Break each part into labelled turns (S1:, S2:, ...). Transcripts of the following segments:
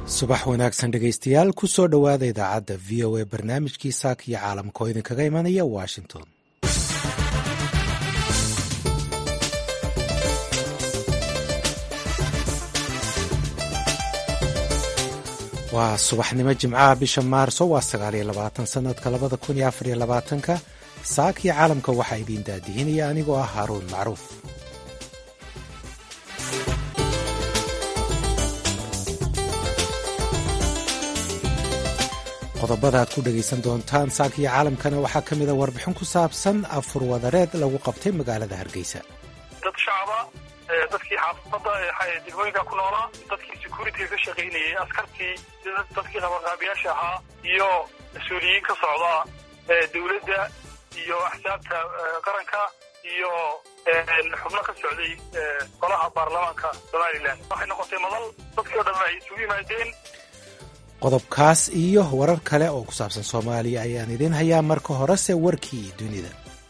S1: subax wanaagsan dhegaystayaal ku soo dhowaada idaacadda v o a barnaamijkii saaka iyo caalamka oo idinkaga imanaya washington. waa subaxnimo jimcaha bisha maarso waa 9 sanadka 2024 saaka iyo caalamka waxaa idiin daadihinaya anigoo ah haaruun macruuf. qodobada aad ku dhegaysan doontaan saaka iyo caalamkana waxaa ka mida warbixin ku saabsan afur wadareed lagu qabtay magaalada Hargeysa.
S2: dad shacaba dadkii xaafadda degmooyinka ku noolaa dadkii security ka shaqaynayay askartii dadkii qabanqaabiyaasha ahaa iyo mas-uuliyiin ka socda dowladda iyo axsaabta qaranka iyo xubno ka socday golaha baarlamaanka Somaliland waxay noqotay madal dadkii oo dhan ay isugu yimaadeen.
S1: qodobkaas iyo warar kale oo ku saabsan Soomaaliya ayaan idin hayaa marka horese warkii dunida.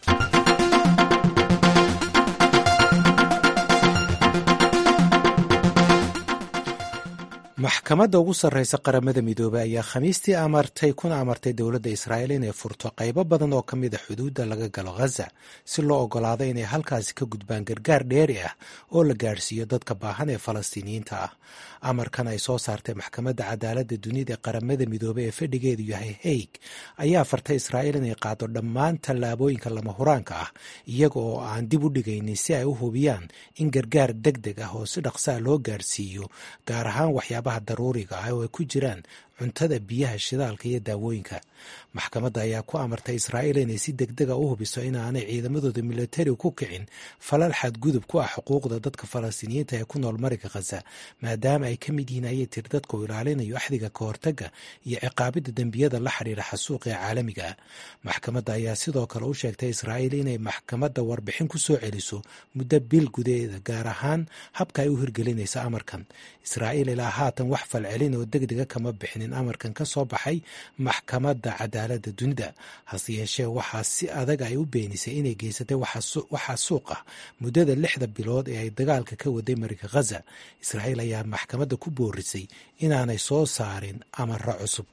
S1: maxkamadda ugu sarreysa qaramada midoobay ayaa khamiistii amartay dowladda Israa'iil inay furto qaybo badan oo ka mid a xuduudda laga galo Gaza si loo ogolaado inay halkaasi ka gudbaan gargaar dheeri ah oo la gaadhsiiyo dadka baahan ee Falastiiniyiinta ah. amarkan ay soo saartay maxkamadda cadaaladda dunida ee qaramada midoobay ee fadhigeedu yahay Hague ayaa fartay Israa'iil inay qaado dhammaan tallaabooyinka lama huraanka ah iyaga oo aan dib u dhigaynin si ay u hubiyaan in gargaar degdeg ah oo si dhaqso ah loo gaadhsiiyo gaar ahaan waxyaabaha daruuriga ah oo ay ku jiraan cuntada, biyaha, shidaalka iyo daawooyinka. maxkamadda ayaa ku amartay Israa'iil inay si degdeg ah u hubiso inaanay ciidamadooda militariga ku kicin falal xadgudub ku ah xuquuqda dadka Falastiiniyiinta ee ku nool marinka Gaza maadaama ay ka mid yihiin ayay tiri dadka u ilaalinayo axdiga ka hortagga iyo ciqaabidda dembiyada la xiriira xasuuqa ee caalamiga ah. maxkamadda ayaa sidoo kale u sheegtay Israa'iil inay maxkamadda warbixin ku soo celiso muddo bil gudaheeda gaar ahaan habka ay u hirgelinayso amarkan. Israa'iil ilaa haatan wax falcelin oo degdega kama bixinin amarkan ka soo baxay maxkamadda cadaaladda dunida, hase yeeshee waxaa si adag ay u beenisay inay geysatay waxaa suuq ah muddada 6 bilood ee ay dagaalka ka waday marinka Gaza. Israa'iil ayaa maxkamadda ku boorisay inaanay soo saarin amarro cusub.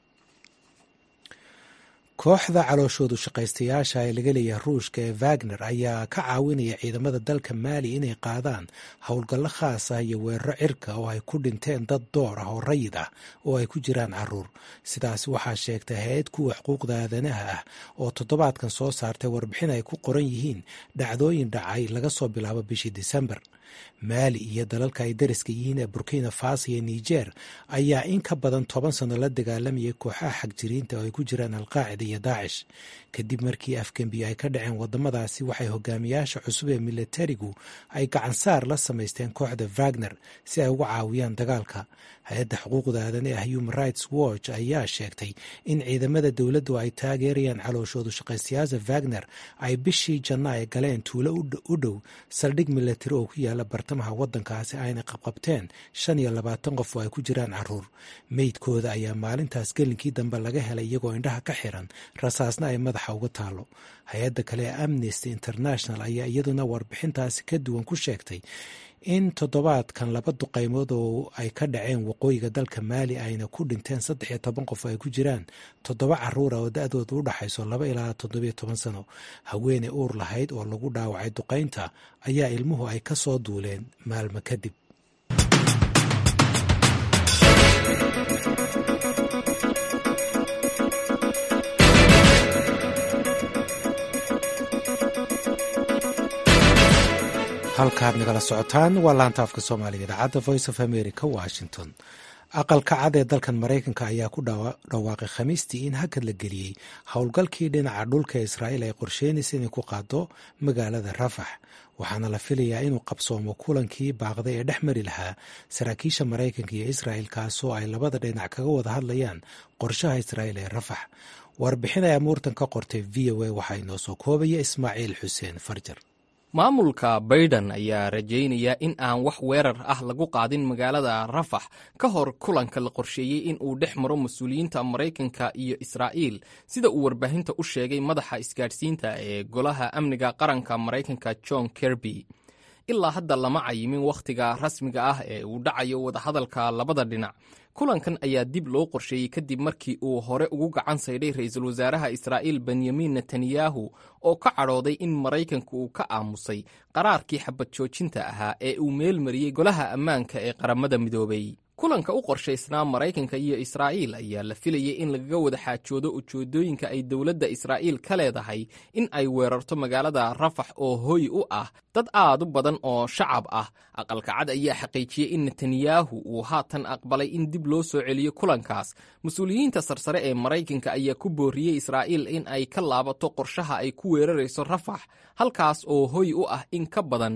S1: kooxda calooshoodu shaqaystayaasha ee laga leeyahay Ruushka ee Wagner ayaa ka caawinaya ciidamada dalka Mali inay qaadaan howlgallo khaas ah iyo weeraro cirka oo ay ku dhinteen dad door ah oo rayid ah oo ay ku jiraan caruur. sidaas waxaa sheegtay hay'ad kuwa xuquuqda aadanaha ah oo toddobaadkan soo saartay warbixin ay ku qoran yihiin dhacdooyin dhacay laga soo bilaabo bishii Disembar. Mali iyo dalalka ay dariska yihiin ee Burkina Faso iyo Niger ayaa in ka badan 10 sano la dagaalamayay kooxaha xagjiriinta oo ay ku jiraan Al-Qaacida iyo Daacish. kadib markii afgembiyo ay ka dhaceen wadamadaasi waxay hogaamiyaasha cusub ee militarigu ay gacan saar la samaysteen kooxda Wagner si ay uga caawiyaan dagaalka. hay-adda xuquuqda aadanaha ee Human Rights Watch ayaa sheegtay in ciidamada dowladdu ay taageerayaan calooshoodu shaqaystayaasha Wagner ay bishii Janaayo galeen tuulo u dhow saldhig militari oo ku yaala bartamaha wadankaasi ayna qabqabteen 25 qof oo ay ku jiraan caruur. meydkooda ayaa maalintaas gelinkii dambe laga helay iyagoo indhaha ka xiran rasaasna ay madaxa uga taalo. hay-adda kale ee Amnesty International ayaa iyaduna warbixintaasi ka duwan ku sheegtay in toddobaadkan 2 duqaymood oo ay ka dhaceen waqooyiga dalka Mali ayna ku dhinteen 13 qof oo ay ku jiraan 7 caruur oo da'doodu u dhaxayso 2 ilaa 17 sano. haweeney uur lahayd oo lagu dhaawacay duqaynta ayaa ilmuhu ay ka soo duuleen maalmo kadib. halkaad nagala socotaan waa laanta afka Soomaaliga idaacadda Voice of America Washington. aqalka cad ee dalkan Maraykanka ayaa ku dhawaaqay khamiistii in hakad la geliyey howlgalkii dhinaca dhulka ee Israa'iil ay qorsheynaysa inay ku qaado magaalada Rafax. waxaana la filayaa inuu qabsoomo kulankii baaqday ee dhex mari lahaa saraakiisha Maraykanka iyo Israa'iil kaasoo ay labada dhinac kaga wada hadlayaan qorshaha Israa'iil ee Rafax. warbixin ay amuurtan ka qortay VOA waxaa inoo soo koobaya Ismaaciil Xuseen Farjar.
S3: maamulka Biden ayaa rajaynaya in aan wax weerar ah lagu qaadin magaalada Rafax ka hor kulanka la qorsheeyey in uu dhex maro mas-uuliyiinta Maraykanka iyo Israa'iil, sida uu warbaahinta u sheegay madaxa isgaadhsiinta ee golaha amniga qaranka Maraykanka John Kirby. ilaa hadda lama cayimin wakhtiga rasmiga ah ee uu dhacayo wadahadalka labada dhinac. kulankan ayaa dib loo qorsheeyey kadib markii uu hore ugu gacan saydhay ra'iisul wasaaraha Israa'iil Benyamin Netanyahu oo ka cadhooday in Maraykanku uu ka aamusay qaraarkii xabad joojinta ahaa ee uu meel mariyey golaha ammaanka ee qaramada midoobay. kulanka u qorshaysnaa Maraykanka iyo Israa'iil ayaa la filayay in lagaga wada xaajoodo ujeedooyinka ay dowladda Israa'iil ka leedahay in ay weerarto magaalada Rafax oo hoy u ah dad aad u badan oo shacab ah. Aqalka Cad ayaa xaqiijiyey in Netanyahu uu haatan aqbalay in dib loo soo celiyo kulankaas. Mas-uuliyiinta sarsare ee Maraykanka ayaa ku booriyey Israa'iil in ay ka laabato qorshaha ay ku weerarayso Rafax, halkaas oo hoy u ah in ka badan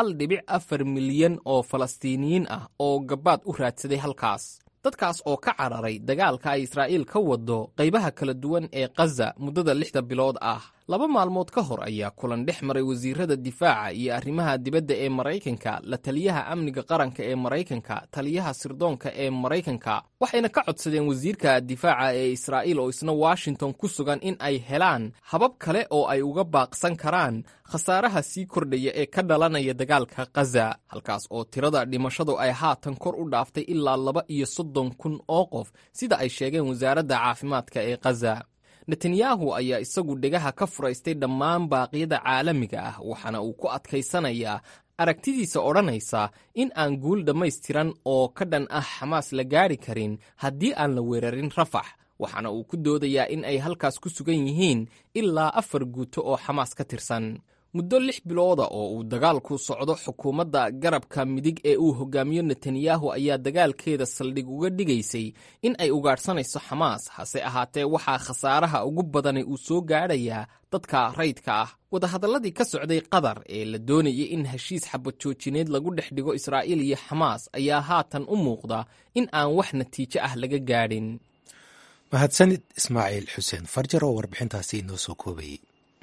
S3: 1.4 milyan oo Falastiiniyiin ah oo gabaad u raadsaday halkaas. dadkaas oo ka cararay dagaalka ay Israa'iil ka wado qaybaha kala duwan ee Gaza muddada 6 bilood ah. 2 maalmood ka hor ayaa kulan dhex maray wasiirada difaaca iyo arrimaha dibadda ee Maraykanka, la taliyaha amniga qaranka ee Maraykanka, taliyaha sirdoonka ee Maraykanka, waxayna ka codsadeen wasiirka difaaca ee Israa'iil oo isna Washington ku sugan in ay helaan habab kale oo ay uga baaqsan karaan khasaaraha sii kordhaya ee ka dhalanaya dagaalka Gaza, halkaas oo tirada dhimashadu ay haatan kor u dhaaftay ilaa 32,000 oo qof sida ay sheegeen wasaaradda caafimaadka ee Gaza. Netanyahu ayaa isagu dhegaha ka furaystay dhammaan baaqyada caalamiga ah, waxaana uu ku adkaysanayaa aragtidiisa odhanaysa in aan guul dhammaystiran oo ka dhan ah Xamaas la gaari karin haddii aan la weerarin Rafax, waxaana uu ku doodayaa in ay halkaas ku sugan yihiin ilaa 4 guuto oo Xamaas ka tirsan. muddo 6 bilooda oo uu dagaalku socdo, xukuumadda garabka midig ee uu hogaamiyo Netanyahu ayaa dagaalkeeda saldhig uga dhigaysay in ay ugaadhsanayso Xamaas. hase ahaatee waxaa khasaaraha ugu badani uu soo gaadhayaa dadka rayidka ah. wadahadalladii ka socday Qatar ee la doonayay in heshiis xabad joojineed lagu dhex dhigo Israa'iil iyo Xamaas ayaa haatan u muuqda in aan wax natiijo ah laga gaadhin.
S1: mahadsanid Ismaaciil Xuseen Farjar oo warbixintaasi inoo soo koobayay.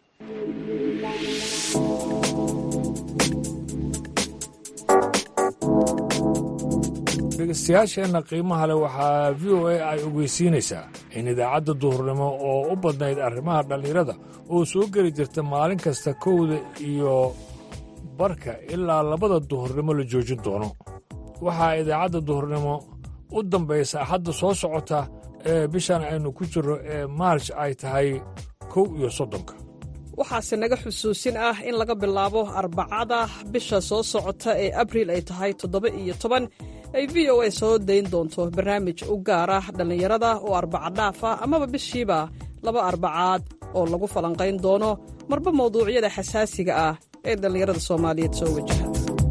S4: dhegeystayaasheenna qiimaha leh waxaa v o a ay ogeysiinaysaa in idaacadda duhurnimo oo u badnayd arrimaha dhallinyarada oo soo geli jirta maalin kasta 1:15 ilaa 2 duhurnimo la joojin doono. waxaa idaacadda duhurnimo u dambaysa axadda soo socota ee bishan aynu ku jirro ee maarj ay tahay 31.
S5: waxaase naga xusuusin ah in laga bilaabo Arbacada bisha soo socota ee Abriil ay tahay 17 ay v o a soo dayn doonto barnaamij u gaar ah dhallinyarada oo Arbaca dhaaf ah amaba bishiiba 2 arbacaad oo lagu falanqayn doono marba mawduucyada xasaasiga ah ee dhallinyarada Soomaaliyeed soo wajaha.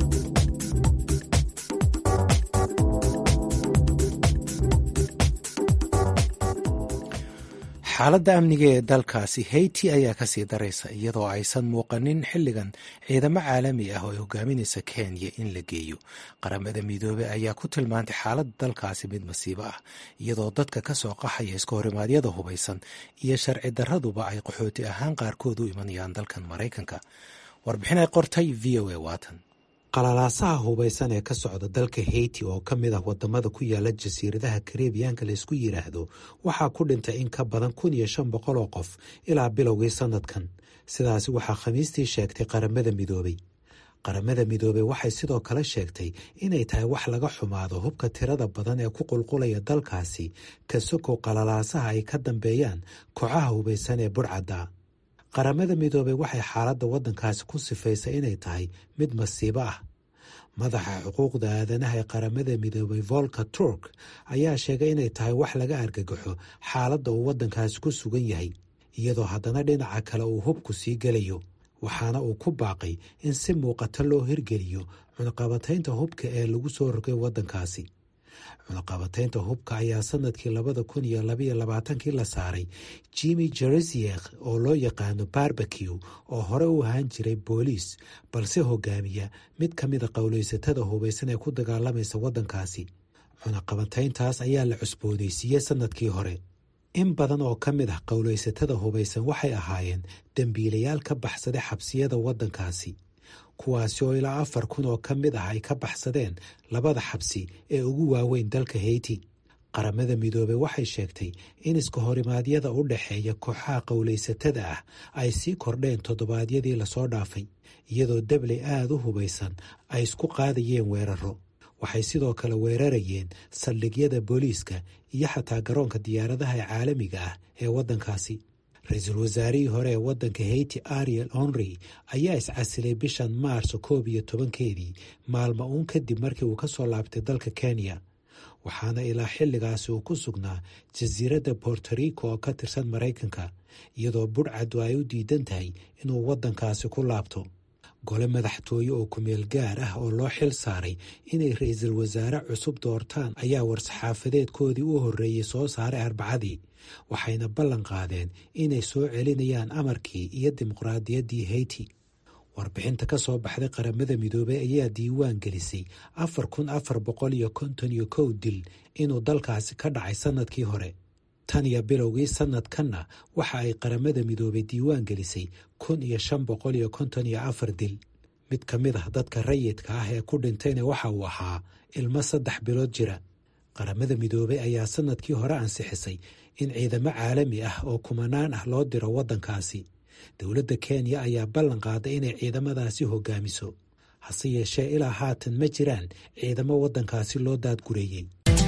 S1: xaaladda amniga ee dalkaasi Haiti ayaa ka sii daraysa iyadoo aysan muuqanin xilligan ciidamo caalami ah oo ay hogaaminaysa Kenya in la geeyo. qaramada midoobay ayaa ku tilmaantay xaaladda dalkaasi mid masiibo ah, iyadoo dadka ka soo qaxaya iska horimaadyada hubaysan iyo sharci darraduba ay qaxooti ahaan qaarkood u imanayaan dalkan Maraykanka. warbixin ay qortay v o a waatan. qalalaasaha hubaysan ee ka socda dalka Haiti oo ka mid ah wadamada ku yaala jasiiradaha Karibiyaanka la isku yiraahdo waxaa ku dhintay in ka badan 1,500 oo qof ilaa bilowgii sanadkan. sidaasi waxaa Khamiistii sheegtay qaramada midoobay. qaramada midoobay waxay sidoo kale sheegtay inay tahay wax laga xumaado hubka tirada badan ee ku qulqulaya dalkaasi ka sokow qalalaasaha ay ka dambeeyaan kooxaha hubaysan ee burcadda. qaramada midoobay waxay xaaladda waddankaasi ku sifaysay inay tahay mid masiibo ah. madaxa xuquuqda aadanaha ee qaramada midoobay Volker Turk ayaa sheegay inay tahay wax laga argagaxo xaaladda uu waddankaasi ku sugan yahay, iyadoo haddana dhinaca kale uu hubku sii gelayo. waxaana uu ku baaqay in si muuqata loo hirgeliyo cunaqabataynta hubka ee lagu soo rogay waddankaasi. cunaqabataynta hubka ayaa sanadkii 2022 la saaray Jimmy Jereziek oo loo yaqaano Barbecue oo hore u ahaan jiray booliis balse hogaamiya mid ka mid a qowlaysatada hubaysan ee ku dagaalamaysa waddankaasi. cunaqabatayntaas ayaa la cusboonaysiiyey sanadkii hore. in badan oo ka mid ah qowlaysatada hubaysan waxay ahaayeen dembiilayaal ka baxsaday xabsiyada waddankaasi, kuwaasi oo ilaa 4,000 oo ka mid ah ay ka baxsadeen 2 xabsi ee ugu waaweyn dalka Haiti. qaramada midoobey waxay sheegtay in iska horimaadyada u dhexeeya kooxaha qowlaysatada ah ay sii kordheen toddobaadyadii lasoo dhaafay iyadoo dabley aada u hubaysan ay isku qaadayeen weeraro. waxay sidoo kale weerarayeen saldhigyada booliiska iyo xataa garoonka diyaaradaha ee caalamiga ah ee waddankaasi. ra-iisul wasaarihii hore ee waddanka hayti ariel henry ayaa iscasilay bishan maarso 11 maalmo uun kadib markii uu ka soo laabtay dalka kenya, waxaana ilaa xilligaasi uu ku sugnaa jasiiradda borto rico oo ka tirsan maraykanka, iyadoo budhcaddu ay u diidan tahay inuu waddankaasi ku laabto. gole madaxtooye oo kumeel gaar ah oo loo xil saaray inay ra-iisul wasaare cusub doortaan ayaa war-saxaafadeedkoodii u horreeyey soo saaray Arbacadii, waxayna ballan qaadeen inay soo celinayaan amarkii iyo dimuqraadiyaddii hayti. warbixinta ka soo baxday qaramada midoobey ayaa diiwaan gelisay 4,451 dil inuu dalkaasi ka dhacay sannadkii hore. tan iyo bilowgii sannadkanna waxa ay qaramada midoobey diiwaan gelisay 1,554 dil. mid ka mid ah dadka rayidka ah ee ku dhintayna waxa uu ahaa ilmo 3 bilood jira. qaramada midoobey ayaa sannadkii hore ansixisay in ciidamo caalami ah oo kumanaan ah loo diro waddankaasi. dowladda kenya ayaa ballan qaaday inay ciidamadaasi hogaamiso, hase yeeshee ilaa haatan ma jiraan ciidamo waddankaasi loo daadgureeyey.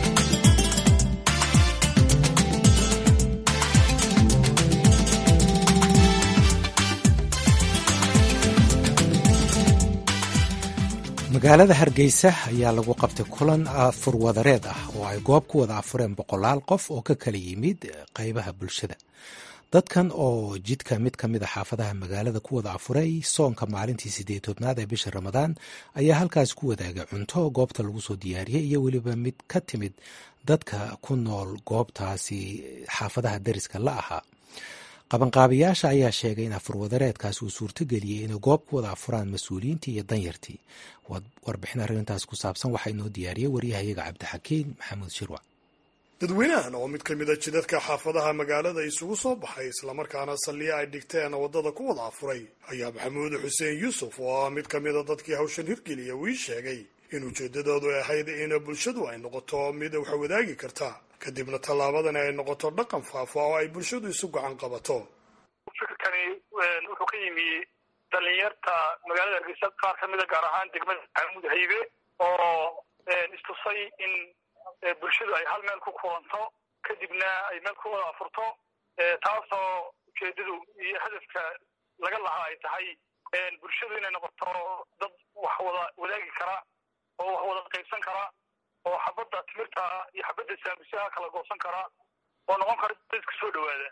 S1: magaalada Hargeysa ayaa lagu qabtay kulan afurwadareed ah oo ay goob ku wada afureen 100 qof oo ka kala yimid qaybaha bulshada. dadkan oo jidka mid ka mid a xaafadaha magaalada ku wada afuray soonka maalintii 8aad ee bisha Ramadaan ayaa halkaas ku wadaaga cunto goobta lagu soo diyaariyay iyo weliba mid ka timid dadka ku nool goobtaasi xaafadaha dariska la ahaa. qabanqaabiyaasha ayaa sheegay in afurwadareedkaas uu suurtageliyey inay goob ku wada afuraan mas-uuliyiintii iyo danyartii. warbixin arrintaas ku saabsan waxaa inoo diyaariyey waryahayaga cabdixakiin maxamuud shirwac.
S6: dadweynahan oo mid ka mid a jidadka xaafadaha magaalada isugu soo baxay islamarkaana salliye ay dhigteen waddada ku wada afuray ayaa maxamuud xuseen yuusuf oo ah mid ka mid a dadkii hawshan hirgeliya uu ii sheegay in ujeeddadoodu ay ahayd in bulshadu ay noqoto mid wax wadaagi karta, kadibna tallaabadani ay noqoto dhaqan faafa oo ay bulshadu isu gacan qabato.
S2: fikirkani wuxuu ka yimi dhalinyarta magaalada Hargeysa qaar ka mid a gaar ahaan degmada Maxamuud Haybe oo istusay in bulshadu ay hal meel ku kulanto kadibna ay meel ku wada afurto, taasoo ujeedadu iyo hadafka laga lahaa ay tahay bulshadu inay noqoto dad wax wada wadaagi kara oo wax wada qaybsan kara oo xabadda timirta iyo xabadda saambusaha kala goosan kara oo noqon kara dadka soo dhawaada.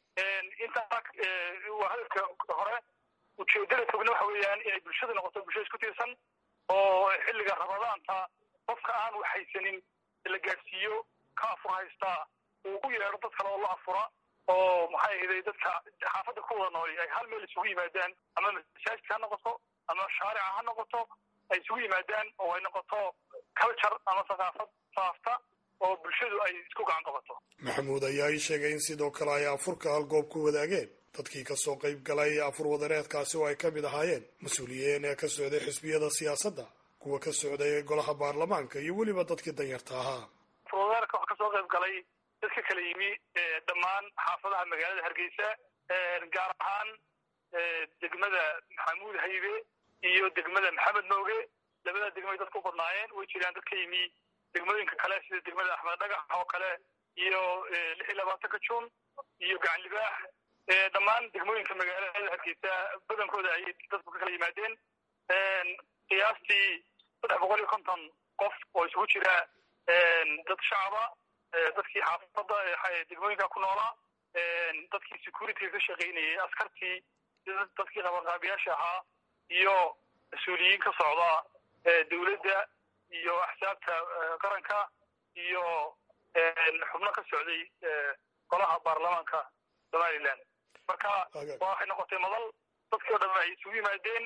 S2: intaa waa hadafka hore. ujeedada fogna waxa weeyaan inay bulshadu noqoto bulsho isku tiirsan oo xilliga Ramadaanta qofka aan wax haysanin la gaarsiiyo ka afur haysta uu u yeero dad kale oo la afura oo maxay ahayd dadka xaafadda ku wada nool ay hal meel isugu yimaadaan, ama masaajidka ha noqoto ama shaarica ha noqoto, ay isugu yimaadaan oo ay noqoto culture ama thaqaafad faafta oo bulshadu ay isku gacan qabato.
S6: maxamuud ayaa ii sheegay in sidoo kale ay afurka hal goob ku wadaageen dadkii ka soo qayb galay afur wadareedkaasi oo ay ka mid ahaayeen mas-uuliyiin ee ka socday xisbiyada siyaasadda, kuwa ka socday golaha baarlamaanka iyo weliba dadkii danyarta ahaa.
S2: afurwadareedka waxaa kasoo qayb galay dadka kala yimi dhammaan xaafadaha magaalada Hargeysa, gaar ahaan degmada Maxamuud Haybe iyo degmada Maxamed Nooge. labada degmay dadku u badnaayeen. way jiraan dad ka yimi degmooyinka kale sida degmada Axmed Dhagax oo kale iyo 26 Juun iyo Gacan Libaax. dhammaan degmooyinka magaalada Hargeysa badankooda ay dadku ka kala yimaadeen. qiyaastii 350 qof oo isugu jira dad shacaba, dadkii xaafadda degmooyinka ku noolaa, dadkii security ka shaqeynayay, askartii, dadkii qabanqaabiyaasha ahaa iyo mas-uuliyiin ka socda dowladda iyo axsaabta qaranka iyo xubno ka socday golaha baarlamaanka Somaliland. marka waxay noqotay madal dadkii oo dhan ay isugu yimaadeen.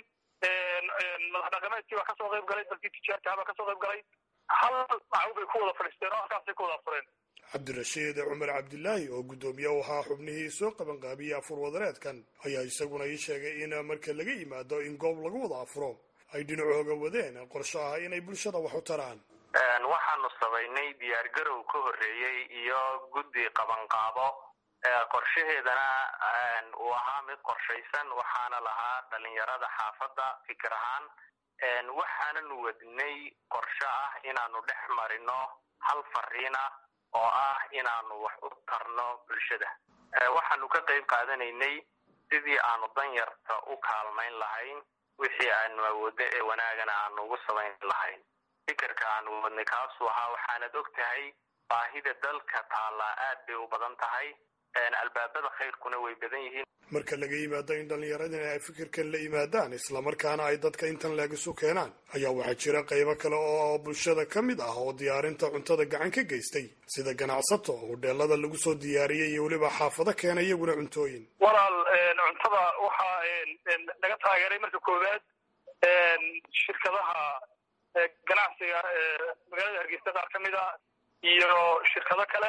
S2: madax dhaqameedkii baa kasoo qayb galay, dadkii tijaarta baa kasoo qayb galay. hal macaw bay ku wada fadhiisteen oo halkaasay ku wada afureen.
S6: cabdirashiid cumar cabdilaahi oo guddoomiye u ahaa xubnihii soo qabanqaabiyey afur wadareedkan ayaa isaguna ii sheegay in marka laga yimaado in goob lagu wada afuro ay dhinacooga wadeen qorsho ah inay bulshada wax u taraan.
S7: waxaanu samaynay diyaargarow ka horreeyey iyo guddi qabanqaabo qorshaheedana uu ahaa mid qorshaysan waxaana lahaa dhalinyarada xaafadda fikir ahaan waxaananu wadnay qorshe ah inaanu dhex marino hal fariin ah oo ah inaanu wax u tarno bulshada waxaanu ka qayb qaadanaynay sidii aanu danyarta u kaalmayn lahayn wixii aanu awoodno ee wanaagana aanu ugu samayn lahayn fikirka aanu wadnay kaasuu ahaa waxaanad og tahay baahida dalka taallaa aad bay u badan tahay albaabada khayrkuna way badan yihiin
S6: marka laga yimaado in dhallinyaradina ay fikirkan la yimaadaan islamarkaana ay dadka intan leeg isu keenaan ayaa waxaa jira qaybo kale oo bulshada ka mid ah oo diyaarinta cuntada gacan ka geystay sida ganacsato hodheelada lagu soo diyaariyey iyo weliba xaafado keena iyaguna cuntooyin
S2: walaal cuntada waxaa naga taageeray marka koowaad shirkadaha ganacsiga magaalada hargeysa qaar ka mid a iyo shirkado kale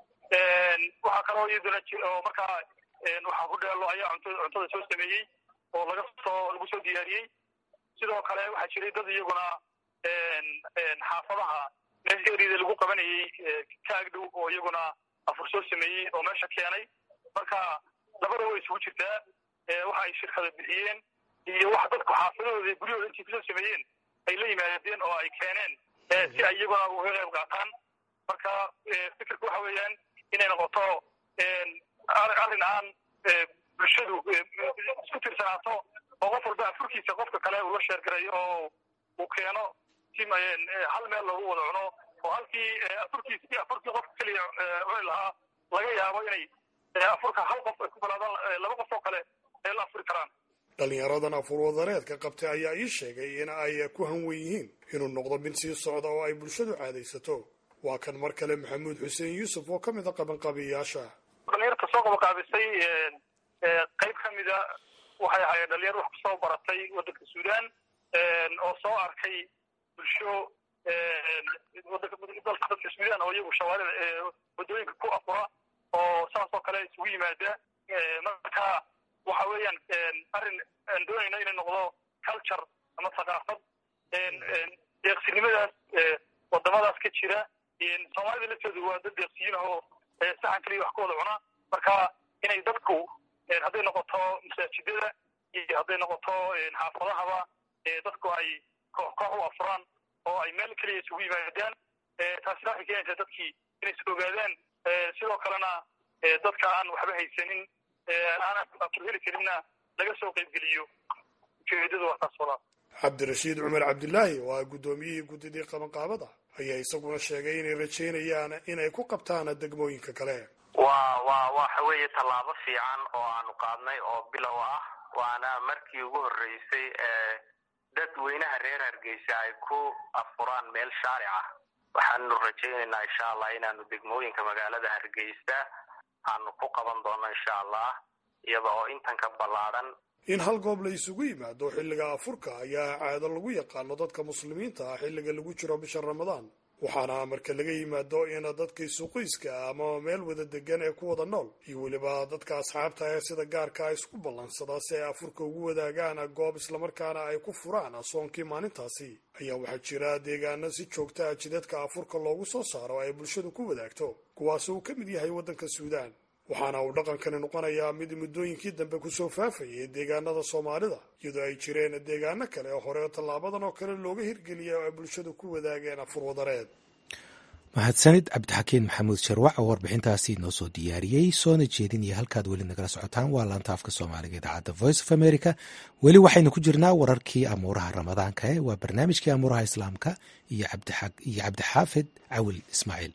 S2: waxaa kaloo iyaduna oo markaa waxaa hudheelo ayaa cuntada soo sameeyey oo lagu soo diyaariyey sidoo kale waxaa jiray dad iyaguna xaafadaha meesha erida lagu qabanayey ka agdhow oo iyaguna afur soo sameeyey oo meesha keenay marka labada way isugu jirtaa waxa ay shirkada bixiyeen iyo wax dadku xaafadahooda guryahooda intii kusoo sameeyeen ay la yimaadeen oo ay keeneen si ay iyaguna uga qayb qaataan marka fikirka waxa weeyaan inay noqoto arrin aan bulshadu isku tirsanaato oo qof walba afurkiisa qofka kale uu la sheergarayo oo uu keeno si hal meel loogu wada cuno oo halkii afurkii qofka keliya cuni lahaa laga yaabo inay afurka hal qof ay ku balaadaan laba qof oo kale ay la afuri karaan
S6: dhalinyaradan afur wadareedka qabtay ayaa ii sheegay in ay ku hanwen yihiin inuu noqdo mid sii socda oo ay bulshadu caadaysato waa kan mar kale maxamuud xuseen yuusuf oo ka mid a qabanqaabiyayaasha
S2: dhalinyarta soo qabanqaabisay qayb ka mida waxay ahaayeen dhalinyar wax kusoo baratay waddanka suudaan oo soo arkay bulsho dadka suudaan oo iyagu shawaarida waddooyinka ku afura oo saas oo kale isugu yimaada marka waxa weeyaan arrin aan doonayna inay noqdo culture ama thaqaafad deeqsinimadaas wadamadaas ka jira soomaalida laftoodu waa dad deeqsiyiin oo saxan kaliya wax ku wada cuna marka inay dadku hadday noqoto masaajidada iyo hadday noqoto xaafadahaba dadku ay koox u afuraan oo ay meel keliya isugu yimaadaan taasina waxay keenaysaa dadkii inay is ogaadaan sidoo kalena dadka aan waxba haysanin aan afur heli karinna laga soo qaybgeliyo ujeedadu waa taas walaa
S6: cabdirashiid cumar cabdilaahi oo ah guddoomiyihii guddidii qabanqaabada ayaa isaguna sheegay inay rajaynayaan inay ku qabtaan degmooyinka kale
S7: waxa weeye tallaabo fiican oo aanu qaadnay oo bilow ah waana markii ugu horreysay dadweynaha reer hargeysa ay ku afuraan meel shaaric ah waxaanu rajaynaynaa insha allah inaanu degmooyinka magaalada hargeysa aanu ku qaban doono insha allah iyada oo intan ka ballaadhan
S6: in hal goob la isugu yimaado xilliga afurka ayaa caado lagu yaqaano dadka muslimiinta ah xilliga lagu jiro bisha ramadaan waxaana marka laga yimaado in dadka isuqoyska ama meel wada degan ee ku wada nool iyo weliba dadka asxaabta ee sida gaarka isku ballansadaa si ay afurka ugu wadaagaan goob islamarkaana ay ku furaan soonkii maalintaasi ayaa waxaa jira deegaano si joogta jidadka afurka loogu soo saaro ay bulshadu ku wadaagto kuwaas uu ka mid yahay waddanka suudaan waxaana uu dhaqankani noqonayaa mid muddooyinkii dambe kusoo faafayay deegaanada soomaalida iyadoo ay jireen deegaano kale oo hore tallaabadan oo kale looga hirgeliyay oo ay bulshadu ku wadaageen afur wadareed
S1: mahadsanid cabdixakiin maxamuud sharwac oo warbixintaasi noo soo diyaariyey soona jeedinaya halkaad weli nagala socotaan waa laanta afka soomaaliga idaacadda voice of america weli waxaynu ku jirnaa wararkii amuuraha ramadaanka waa barnaamijkii amuuraha islaamka iyo cabdixaafid cawil ismaaciil.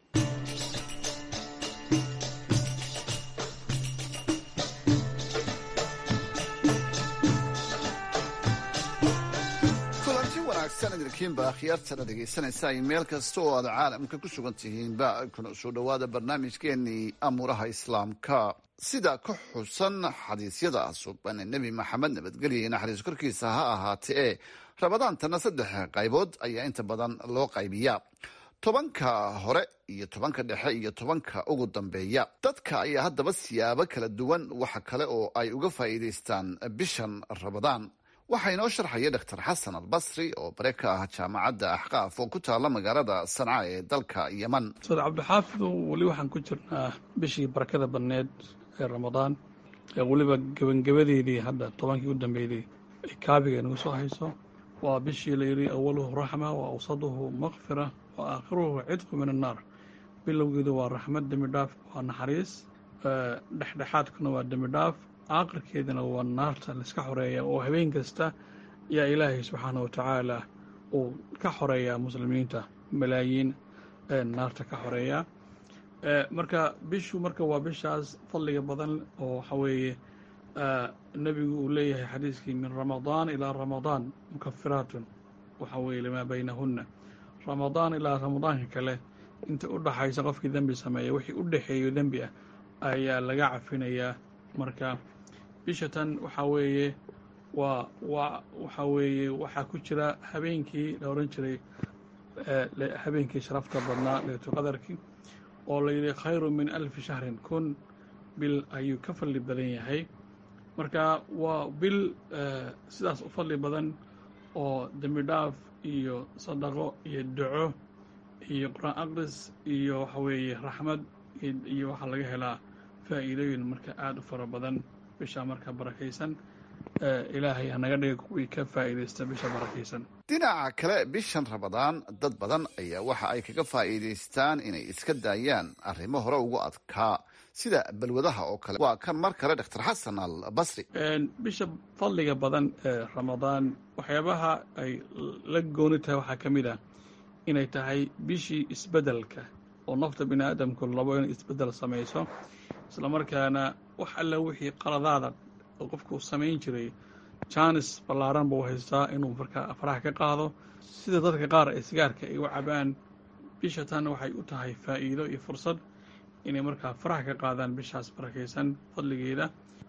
S8: sanadkiinba akhyaartana dhegaysanaysa ay meel kasta oo aad caalamka ku sugan tihiinba kuna soo dhowaada barnaamijkeenii amuuraha islaamka sida ka xusan xadiisyada suban nebi maxamed nabadgelya iyo naxariis korkiisa ha ahaatee ee ramadaantana 3 qaybood ayaa inta badan loo qaybiyaa 10 hore iyo 10 dhexe iyo 10 ugu dambeeya dadka ayaa haddaba siyaabo kala duwan waxa kale oo ay uga faa'iidaystaan bishan ramadaan waxaa inoo sharxaya dr xasan albasri oo bare ka ah jaamacadda axqaaf oo ku taalla magaalada sanca ee dalka yeman.
S9: ustaad cabdixaafidu weli waxaan ku jirnaa bishii barakada badneed ee ramadaan ee weliba gebangebadeedii hadda 10kii u dambeydey ay kaabiga nagu soo hayso. waa bishii la yidhi awaluhu raxma wa awsaduhu makfira wa aakhiruhu cidqu min annaar. bilowgeedu waa raxmad dembi dhaaf, waa naxariis, dhexdhexaadkuna waa dembi dhaaf, aakhirkeedana waa naarta laiska xoreeya oo habeen kasta yaa ilaahay subxaana wa tacaala uu ka xoreeyaa muslimiinta malaayiin naarta ka xoreeya. marka bishu marka waa bishaas fadliga badan oo waxa weeye nebigu uu leeyahay xadiiskii min ramadaan ilaa ramadaan mukafiraatun waxa weeye limaa baynahunna. ramadaan ilaa ramadaanka kale inta u dhaxaysa qofkii dembi sameeya wixii u dhexeeyo dembi ah ayaa laga cafinayaa. marka bisha tan waxaa weeye waxaa weeye waxaa ku jira habeenkii la odhan jiray habeenkii sharafta badnaa laylatul qadarkii oo la yidhi khayru min 1000 shahrin, 1000 bil ayuu ka fadli badan yahay. marka waa bil sidaas u fadli badan oo dembi dhaaf iyo sadaqo iyo duco iyo qur'aan aqris iyo waxa weeye raxmad iyo waxaa laga helaa faa'iidooyin marka aada u fara badan bisha marka barakaysan. ilaahay hanaga dhiga kuwii ka faa'iidaysta bisha barakaysan.
S8: dhinaca kale bishan ramadaan dad badan ayaa waxa ay kaga faa'iidaystaan inay iska daayaan arrimo hore ugu adkaa sida balwadaha oo kale. waa kan mar kale dr xasan albasri.
S9: bisha fadliga badan ee ramadaan waxyaabaha ay la gooni tahay waxaa ka mid ah inay tahay bishii isbedelka oo nafta bini aadamku labo inay isbedel samayso, isla markaana wax alla wixii qaladaada oo qofku samayn jiray jaanis ballaaran buu haystaa inuu markaa faraha ka qaado. sida dadka qaar ee sigaarka ay u cabaan, bisha tan waxay u tahay faa'iido iyo fursad inay markaa faraha ka qaadaan bishaas barakaysan fadligeeda.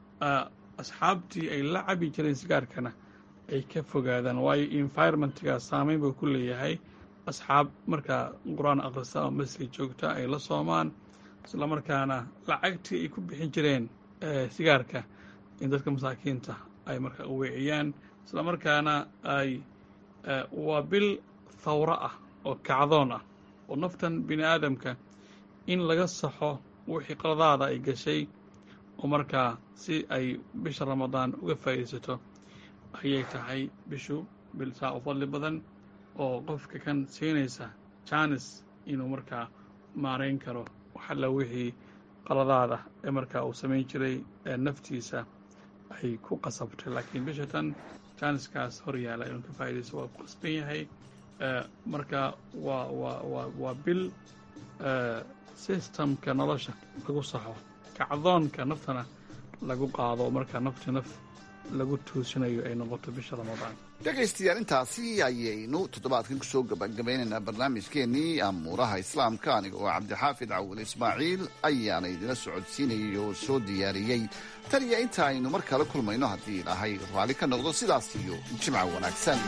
S9: asxaabtii ay la cabi jireen sigaarkana ay ka fogaadaan, waayo environmentga saameyn buu ku leeyahay. asxaab markaa qur-aan akhrista oo masjid joogta ay la soomaan, isla markaana lacagtii ay ku bixin jireen sigaarka in dadka masaakiinta ay markaa u weeciyaan. isla markaana ay waa bil thawro ah oo kacdoon ah oo naftan bini aadamka in laga saxo wixii qaladaada ay gashay oo markaa si ay bisha ramadaan uga faa'iidaysato ayay tahay bishu bil saa u fadli badan oo qofka kan siinaysa jaanis inuu markaa maarayn karo waxalla wixii qaladaada ee markaa uu samayn jiray naftiisa ay ku qasabtay. laakiin bisha tan jaaniskaas hor yaala inuu ka faa'iidaysto waa ku qasban yahay. marka waa bil systemka nolosha lagu saxo, kacdoonka naftana lagu qaado, markaa nafti naf lagu toosinayo ay noqoto bisha ramadaan.
S8: dhegaystayaal intaasi ayaynu toddobaadkan kusoo gabagabaynaynaa barnaamijkeenii amuuraha islaamka. aniga oo cabdixaafid cawil ismaaciil ayaana idila socodsiinayay oo soo diyaariyey. tan iyo inta aynu mar kale kulmayno haddii ilaahay raalli ka noqdo sidaas iyo jimca wanaagsan.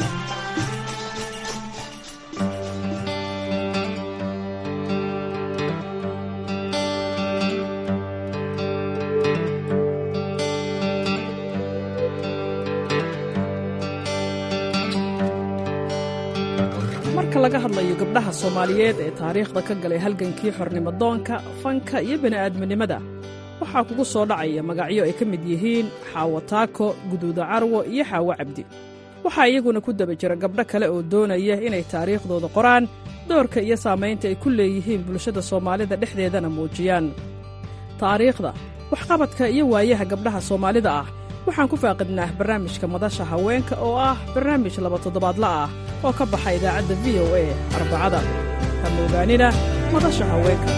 S5: marka laga hadlayo gabdhaha Soomaaliyeed ee taariikhda ka galay halgankii xornimo-doonka, fanka iyo bini'aadminimada, waxaa kugu soo dhacaya magacyo ay ka mid yihiin Xaawo Taako, Guduuda Carwo iyo Xaawo Cabdi. waxaa iyaguna ku daba jira gabdho kale oo doonaya inay taariikhdooda qoraan, doorka iyo saamaynta ay ku leeyihiin bulshada Soomaalida dhexdeedana muujiyaan. taariikhda, waxqabadka iyo waayaha gabdhaha Soomaalida ah waxaan ku faaqidnaa barnaamijka Madasha Haweenka oo ah barnaamij 2 toddobaadla ah oo ka baxa idaacadda VOA Arbacada. Ha moogaanina Madasha Haweenka.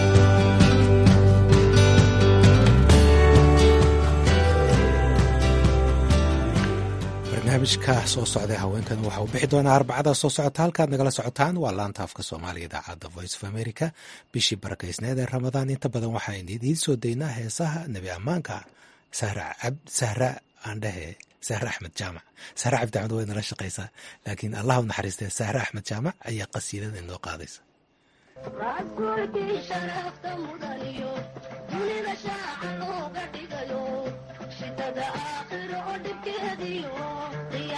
S1: barnaamijka soo socda haweenkana waxa uu bixi doonaa Arbacada soo socota. halkaad nagala socotaan waa laanta afka Soomaaliga idaacadda Voice of America. bishii barakaysneed ee Ramadaan inta badan waxaan idiin soo daynaa heesaha nebi ammaanka. sahre axmed jaamac, sahre cabdi axmed way nala shaqaysaa, laakiin allah u naxariistee sahre axmed jaamac ayaa qasiidada inoo qaadaysa.
S10: shidada aakhiro oo dhibkeediyo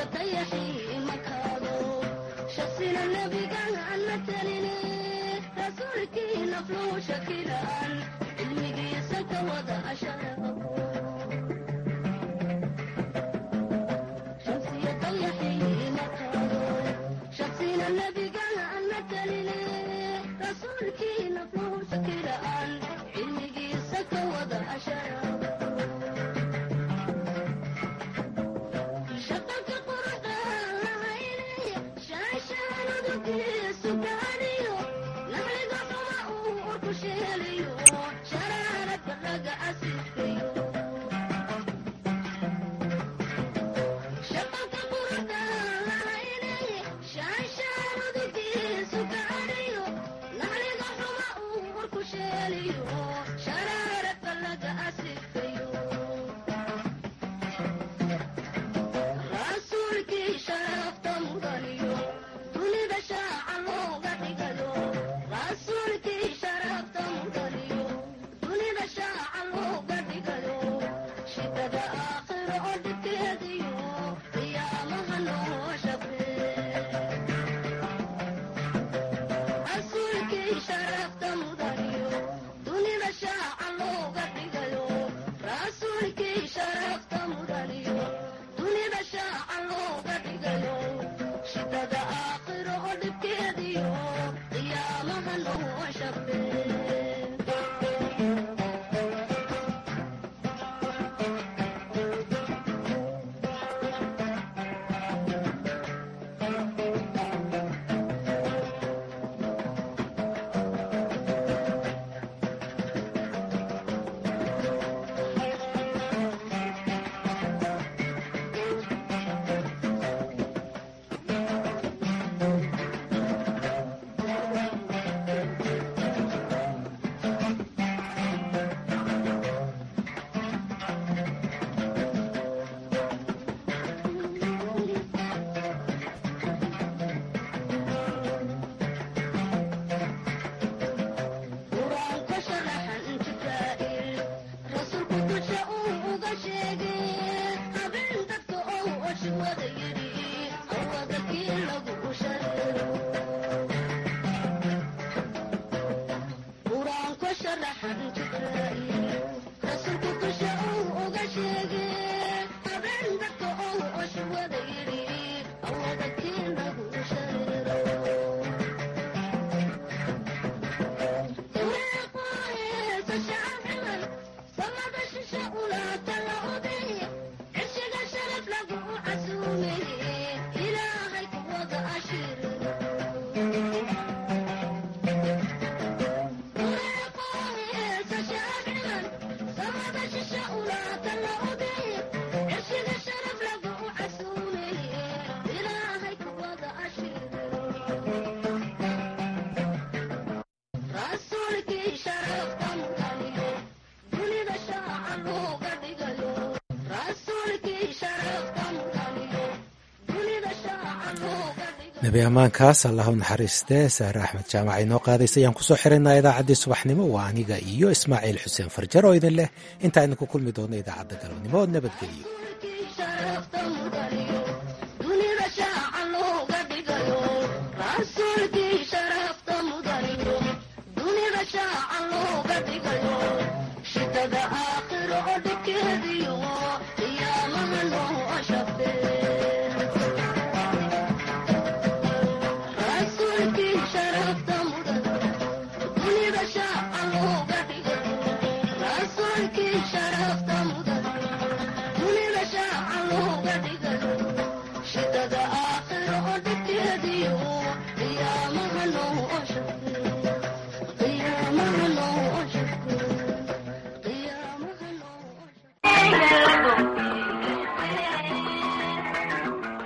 S1: nebi ammaankaas allah u naxariistee saare axmed jaamac inoo qaadaysa ayaan kusoo xiraynaa idaacaddii subaxnimo waa aniga iyo ismaaciil xuseen farjar oo idin leh intaa idinku kulmi doona idaacadda galabnimo nabadgelyo.